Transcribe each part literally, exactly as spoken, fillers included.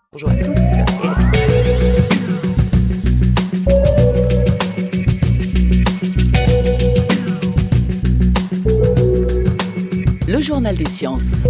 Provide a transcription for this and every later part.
Bonjour à tous. Le journal des sciences.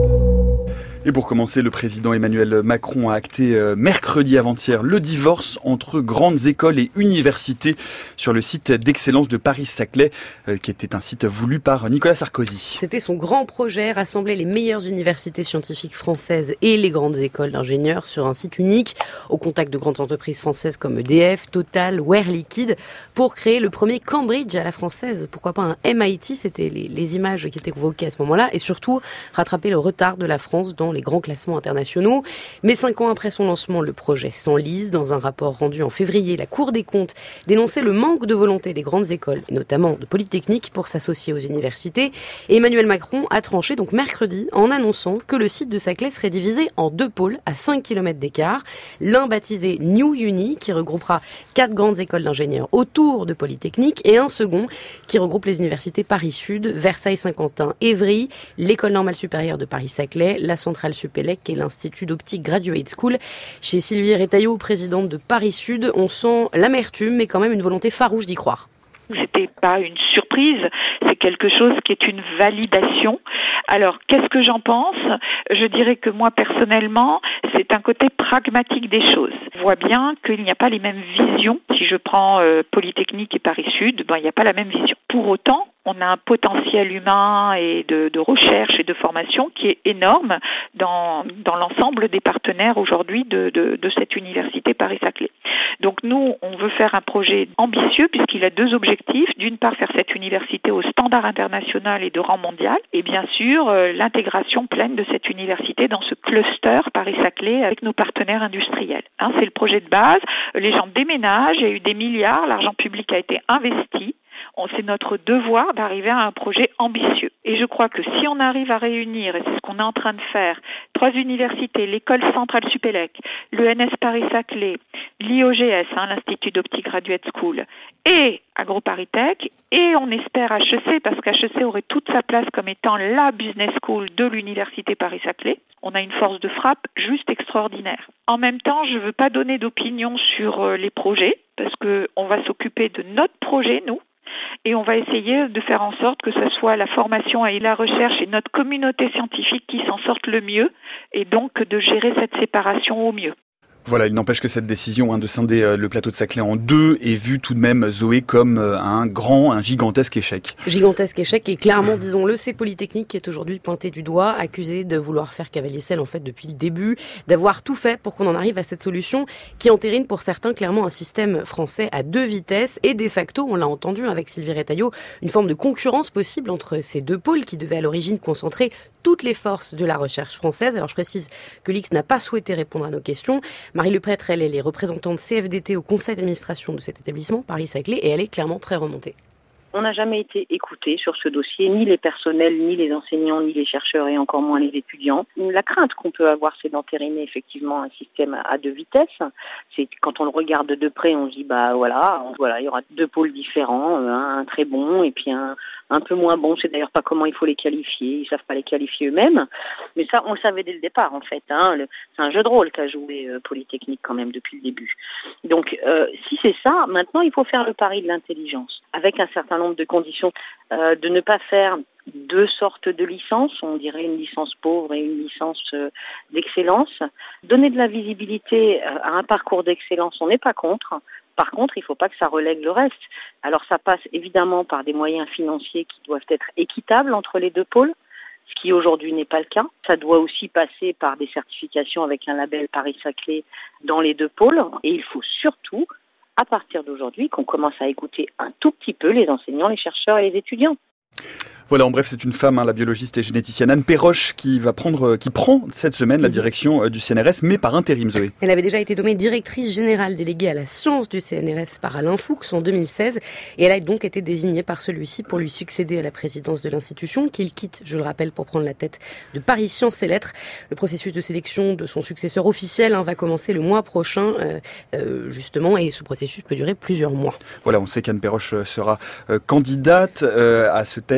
Et pour commencer, le président Emmanuel Macron a acté euh, mercredi avant-hier le divorce entre grandes écoles et universités sur le site d'excellence de Paris-Saclay, euh, qui était un site voulu par Nicolas Sarkozy. C'était son grand projet, rassembler les meilleures universités scientifiques françaises et les grandes écoles d'ingénieurs sur un site unique, au contact de grandes entreprises françaises comme E D F, Total, Air Liquide, pour créer le premier Cambridge à la française. Pourquoi pas un M I T, c'était les, les images qui étaient convoquées à ce moment-là, et surtout rattraper le retard de la France dans les grands classements internationaux. Mais cinq ans après son lancement, le projet s'enlise. Dans un rapport rendu en février, la Cour des comptes dénonçait le manque de volonté des grandes écoles, et notamment de Polytechnique, pour s'associer aux universités. Et Emmanuel Macron a tranché donc mercredi en annonçant que le site de Saclay serait divisé en deux pôles à cinq kilomètres d'écart. L'un baptisé New Uni, qui regroupera quatre grandes écoles d'ingénieurs autour de Polytechnique, et un second qui regroupe les universités Paris-Sud, Versailles-Saint-Quentin, Évry, l'École normale supérieure de Paris-Saclay, la centrale Supélec et l'Institut d'optique Graduate School. Chez Sylvie Retailleau, présidente de Paris-Sud, on sent l'amertume, mais quand même une volonté farouche d'y croire. C'était pas une surprise, c'est quelque chose qui est une validation. Alors, qu'est-ce que j'en pense ? Je dirais que moi, personnellement, c'est un côté pragmatique des choses. On voit bien qu'il n'y a pas les mêmes visions. Si je prends euh, Polytechnique et Paris-Sud, ben, il n'y a pas la même vision. Pour autant, on a un potentiel humain et de, de recherche et de formation qui est énorme dans, dans l'ensemble des partenaires aujourd'hui de, de, de cette université Paris-Saclay. Donc nous, on veut faire un projet ambitieux puisqu'il a deux objectifs. D'une part, faire cette université au standard international et de rang mondial. Et bien sûr, euh, l'intégration pleine de cette université dans ce cluster Paris-Saclay avec nos partenaires industriels. Hein, c'est le projet de base. Les gens déménagent, il y a eu des milliards, l'argent public a été investi. On, c'est notre devoir d'arriver à un projet ambitieux. Et je crois que si on arrive à réunir, et c'est ce qu'on est en train de faire, trois universités, l'école centrale Supélec, l'E N S Paris-Saclay, l'I O G S, hein, l'Institut d'optique Graduate School, et AgroParisTech, et on espère H E C, parce qu'H E C aurait toute sa place comme étant la business school de l'université Paris-Saclay. On a une force de frappe juste extraordinaire. En même temps, je ne veux pas donner d'opinion sur euh, les projets, parce qu'on va s'occuper de notre projet, nous, et on va essayer de faire en sorte que ce soit la formation et la recherche et notre communauté scientifique qui s'en sortent le mieux, et donc de gérer cette séparation au mieux. Voilà, il n'empêche que cette décision hein, de scinder euh, le plateau de Saclay en deux est vue tout de même, Zoé, comme euh, un grand, un gigantesque échec. Gigantesque échec, et clairement, disons-le, c'est Polytechnique qui est aujourd'hui pointé du doigt, accusé de vouloir faire cavalier seul en fait depuis le début, d'avoir tout fait pour qu'on en arrive à cette solution qui entérine pour certains clairement un système français à deux vitesses et de facto, on l'a entendu avec Sylvie Retailleau, une forme de concurrence possible entre ces deux pôles qui devaient à l'origine concentrer toutes les forces de la recherche française. Alors je précise que l'I X n'a pas souhaité répondre à nos questions. Marie Leprêtre, elle, elle est représentante C F D T au conseil d'administration de cet établissement, Paris-Saclay, et elle est clairement très remontée. On n'a jamais été écouté sur ce dossier, ni les personnels, ni les enseignants, ni les chercheurs et encore moins les étudiants. La crainte qu'on peut avoir, c'est d'entériner effectivement un système à deux vitesses. C'est quand on le regarde de près, on se dit bah voilà, voilà, il y aura deux pôles différents, un très bon et puis un un peu moins bon. C'est d'ailleurs pas comment il faut les qualifier, ils savent pas les qualifier eux-mêmes. Mais ça, on le savait dès le départ en fait. Hein. Le, c'est un jeu de rôle qu'a joué euh, Polytechnique quand même depuis le début. Donc euh, si c'est ça, maintenant il faut faire le pari de l'intelligence avec un certain nombre de conditions, euh, de ne pas faire deux sortes de licences, on dirait une licence pauvre et une licence euh, d'excellence. Donner de la visibilité euh, à un parcours d'excellence, on n'est pas contre. Par contre, il ne faut pas que ça relègue le reste. Alors ça passe évidemment par des moyens financiers qui doivent être équitables entre les deux pôles, ce qui aujourd'hui n'est pas le cas. Ça doit aussi passer par des certifications avec un label Paris-Saclay dans les deux pôles. Et il faut surtout, à partir d'aujourd'hui, qu'on commence à écouter un tout petit peu les enseignants, les chercheurs et les étudiants. Voilà, en bref, c'est une femme, hein, la biologiste et généticienne Anne Perroche, qui va prendre, qui prend cette semaine la direction euh, du C N R S, mais par intérim, Zoé. Elle avait déjà été nommée directrice générale déléguée à la science du C N R S par Alain Fuchs en deux mille seize, et elle a donc été désignée par celui-ci pour lui succéder à la présidence de l'institution, qu'il quitte, je le rappelle, pour prendre la tête de Paris Sciences et Lettres. Le processus de sélection de son successeur officiel hein, va commencer le mois prochain, euh, euh, justement, et ce processus peut durer plusieurs mois. Voilà, on sait qu'Anne Perroche sera euh, candidate euh, à ce, te- à ce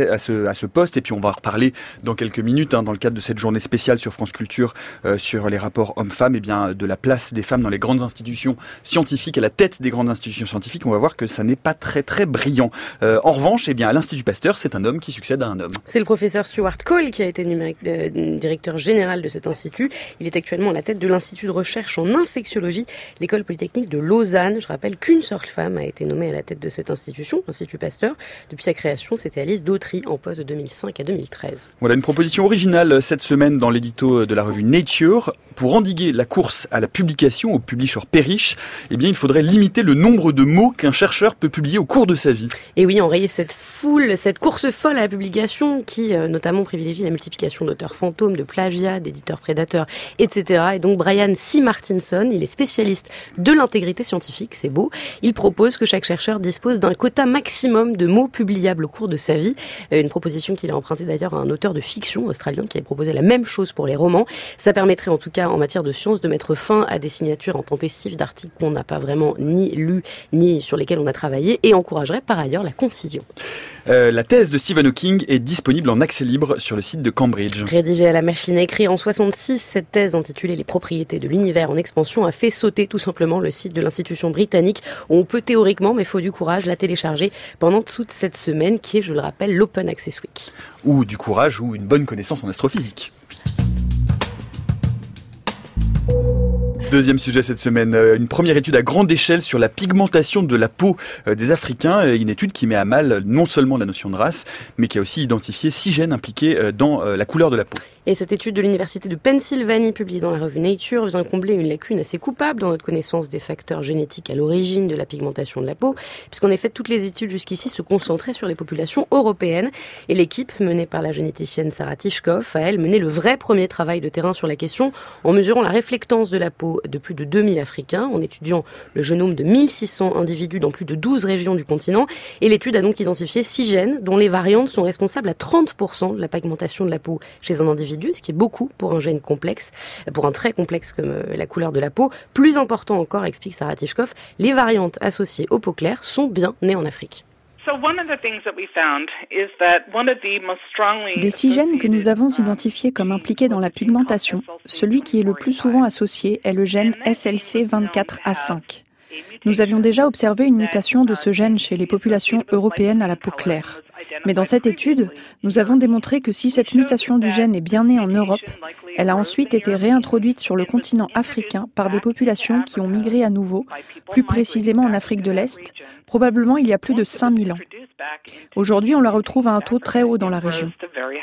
ce, à ce poste. Et puis on va en reparler dans quelques minutes, hein, dans le cadre de cette journée spéciale sur France Culture, euh, sur les rapports hommes-femmes, et bien de la place des femmes dans les grandes institutions scientifiques, à la tête des grandes institutions scientifiques. On va voir que ça n'est pas très très brillant. Euh, en revanche, eh bien à l'Institut Pasteur, c'est un homme qui succède à un homme. C'est le professeur Stuart Cole qui a été numérique, euh, directeur général de cet institut. Il est actuellement à la tête de l'Institut de recherche en infectiologie, l'école polytechnique de Lausanne. Je rappelle qu'une seule femme a été nommée à la tête de cette institution, l'Institut Pasteur. Depuis sa création, c'était Alice Dautry, en poste de deux mille cinq à deux mille treize. Voilà une proposition originale cette semaine dans l'édito de la revue Nature. Pour endiguer la course à la publication, au publish or perish, eh bien, il faudrait limiter le nombre de mots qu'un chercheur peut publier au cours de sa vie. Et oui, enrayer cette foule, cette course folle à la publication qui, euh, notamment, privilégie la multiplication d'auteurs fantômes, de plagiats, d'éditeurs prédateurs, et cetera. Et donc, Brian C. Martinson, il est spécialiste de l'intégrité scientifique, c'est beau. Il propose que chaque chercheur dispose d'un quota maximum de mots publiables au cours de sa vie. Euh, une proposition qu'il a empruntée d'ailleurs à un auteur de fiction australien qui avait proposé la même chose pour les romans. Ça permettrait en tout cas, en matière de science, de mettre fin à des signatures intempestives d'articles qu'on n'a pas vraiment ni lus, ni sur lesquels on a travaillé, et encouragerait par ailleurs la concision. Euh, la thèse de Stephen Hawking est disponible en accès libre sur le site de Cambridge. Rédigée à la machine à écrire en soixante-six, cette thèse intitulée « Les propriétés de l'univers en expansion » a fait sauter tout simplement le site de l'institution britannique où on peut théoriquement, mais il faut du courage, la télécharger pendant toute cette semaine qui est, je le rappelle, l'Open Access Week. Ou du courage ou une bonne connaissance en astrophysique. Deuxième sujet cette semaine, une première étude à grande échelle sur la pigmentation de la peau des Africains. Une étude qui met à mal non seulement la notion de race, mais qui a aussi identifié six gènes impliqués dans la couleur de la peau. Et cette étude de l'Université de Pennsylvanie, publiée dans la revue Nature, vient combler une lacune assez coupable dans notre connaissance des facteurs génétiques à l'origine de la pigmentation de la peau, puisqu'en effet, toutes les études jusqu'ici se concentraient sur les populations européennes. Et l'équipe, menée par la généticienne Sarah Tishkov, a, elle, mené le vrai premier travail de terrain sur la question, en mesurant la réflectance de la peau de plus de deux mille Africains, en étudiant le génome de mille six cents individus dans plus de douze régions du continent. Et l'étude a donc identifié six gènes, dont les variantes sont responsables à trente pour cent de la pigmentation de la peau chez un individu, ce qui est beaucoup pour un gène complexe, pour un trait complexe comme la couleur de la peau. Plus important encore, explique Sarah Tishkov, les variantes associées aux peaux claires sont bien nées en Afrique. Des six gènes que nous avons identifiés comme impliqués dans la pigmentation, celui qui est le plus souvent associé est le gène S L C vingt-quatre A cinq. Nous avions déjà observé une mutation de ce gène chez les populations européennes à la peau claire. Mais dans cette étude, nous avons démontré que si cette mutation du gène est bien née en Europe, elle a ensuite été réintroduite sur le continent africain par des populations qui ont migré à nouveau, plus précisément en Afrique de l'Est, probablement il y a plus de cinq mille ans. Aujourd'hui, on la retrouve à un taux très haut dans la région.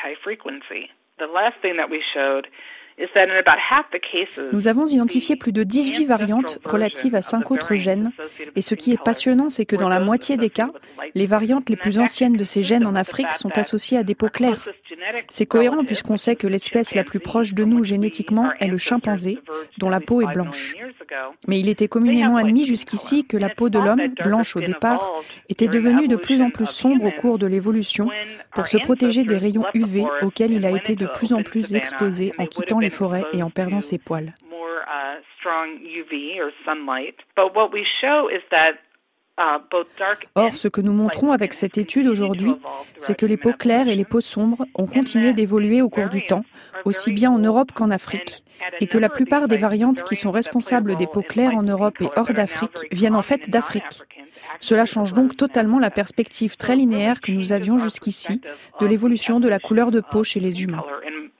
Nous avons identifié plus de dix-huit variantes relatives à cinq autres gènes, et ce qui est passionnant, c'est que dans la moitié des cas, les variantes les plus anciennes de ces gènes en Afrique sont associées à des peaux claires. C'est cohérent puisqu'on sait que l'espèce la plus proche de nous génétiquement est le chimpanzé, dont la peau est blanche. Mais il était communément admis jusqu'ici que la peau de l'homme, blanche au départ, était devenue de plus en plus sombre au cours de l'évolution pour se protéger des rayons U V auxquels il a été de plus en plus exposé en quittant les forêts et en perdant ses poils. Or, ce que nous montrons avec cette étude aujourd'hui, c'est que les peaux claires et les peaux sombres ont continué d'évoluer au cours du temps, aussi bien en Europe qu'en Afrique, et que la plupart des variantes qui sont responsables des peaux claires en Europe et hors d'Afrique viennent en fait d'Afrique. Cela change donc totalement la perspective très linéaire que nous avions jusqu'ici de l'évolution de la couleur de peau chez les humains.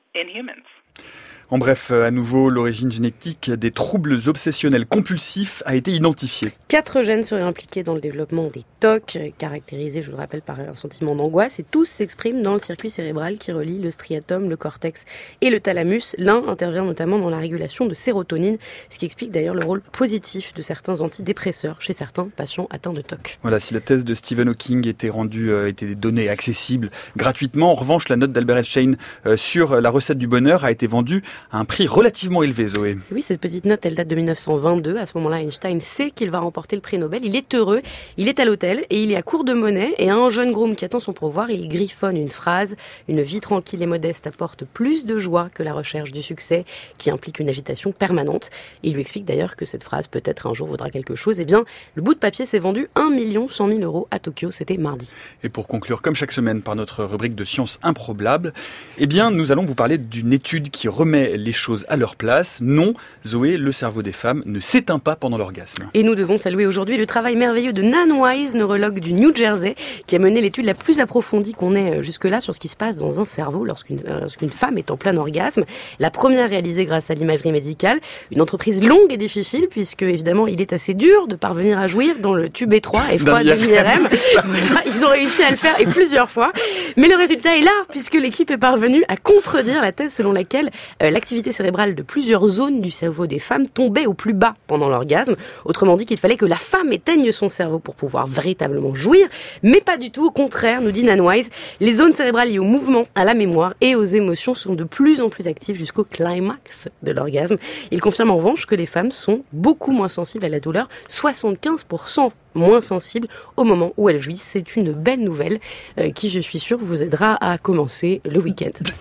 En bref, à nouveau, l'origine génétique des troubles obsessionnels compulsifs a été identifiée. Quatre gènes seraient impliqués dans le développement des T O C, caractérisés, je le rappelle, par un sentiment d'angoisse, et tous s'expriment dans le circuit cérébral qui relie le striatum, le cortex et le thalamus. L'un intervient notamment dans la régulation de sérotonine, ce qui explique d'ailleurs le rôle positif de certains antidépresseurs chez certains patients atteints de T O C. Voilà, si la thèse de Stephen Hawking était rendue, euh, était donnée accessible gratuitement, en revanche, la note d'Albert Einstein euh, sur la recette du bonheur a été vendue à un prix relativement élevé, Zoé. Oui, cette petite note, elle date de mille neuf cent vingt-deux. À ce moment-là, Einstein sait qu'il va remporter le prix Nobel. Il est heureux, il est à l'hôtel et il est à court de monnaie. Et un jeune groom qui attend son pourvoir, il griffonne une phrase. Une vie tranquille et modeste apporte plus de joie que la recherche du succès, qui implique une agitation permanente. Il lui explique d'ailleurs que cette phrase peut-être un jour vaudra quelque chose. Eh bien, le bout de papier s'est vendu un million cent mille euros à Tokyo. C'était mardi. Et pour conclure, comme chaque semaine, par notre rubrique de sciences improbables, eh bien, nous allons vous parler d'une étude qui remet les choses à leur place. Non, Zoé, le cerveau des femmes ne s'éteint pas pendant l'orgasme. Et nous devons saluer aujourd'hui le travail merveilleux de Nan Wise, neurologue du New Jersey, qui a mené l'étude la plus approfondie qu'on ait jusque-là sur ce qui se passe dans un cerveau lorsqu'une, lorsqu'une femme est en plein orgasme. La première réalisée grâce à l'imagerie médicale. Une entreprise longue et difficile, puisque évidemment, il est assez dur de parvenir à jouir dans le tube étroit et froid de l'I R M. Voilà, ils ont réussi à le faire et plusieurs fois. Mais le résultat est là, puisque l'équipe est parvenue à contredire la thèse selon laquelle euh, l'activité cérébrale de plusieurs zones du cerveau des femmes tombait au plus bas pendant l'orgasme. Autrement dit qu'il fallait que la femme éteigne son cerveau pour pouvoir véritablement jouir, mais pas du tout. Au contraire, nous dit Nan Wise, les zones cérébrales liées au mouvement, à la mémoire et aux émotions sont de plus en plus actives jusqu'au climax de l'orgasme. Il confirme en revanche que les femmes sont beaucoup moins sensibles à la douleur, soixante-quinze pour cent moins sensibles au moment où elles jouissent. C'est une belle nouvelle euh, qui, je suis sûre, vous aidera à commencer le week-end.